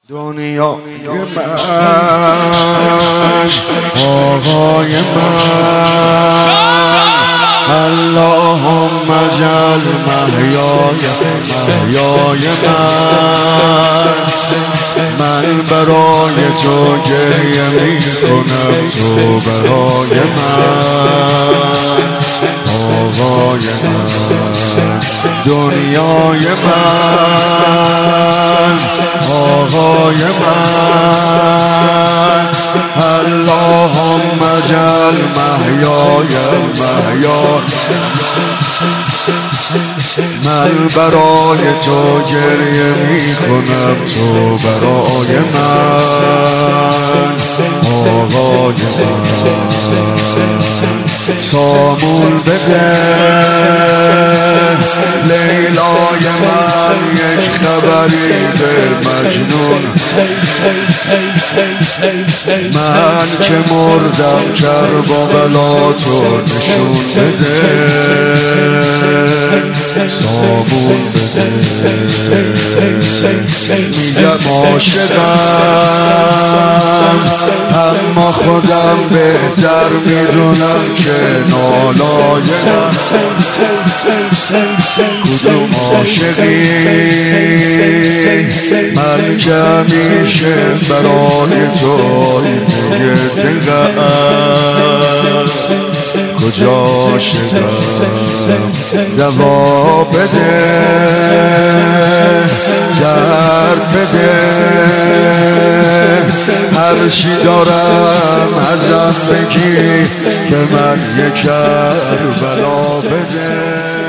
دنیای من آقای من اللهم اجعل محیای من برای تو گریه می کنم تو برای من آقای من دنیای من آقای من اللهم اجعل محیای من برای تو گریه می کنم تو برای من آقای من سامون بده لیلای من یک خبری به مجنون من که مردم کربلا تو نشون بده سامون بده میگم عاشقم اما خودم بهتر میدونم که نالایم کدوم عاشقی من که همیشه برای تو میگه دلم کجا شدم دوا بده درد بده هر چی دارم ازم بگی که من یک کربلا بده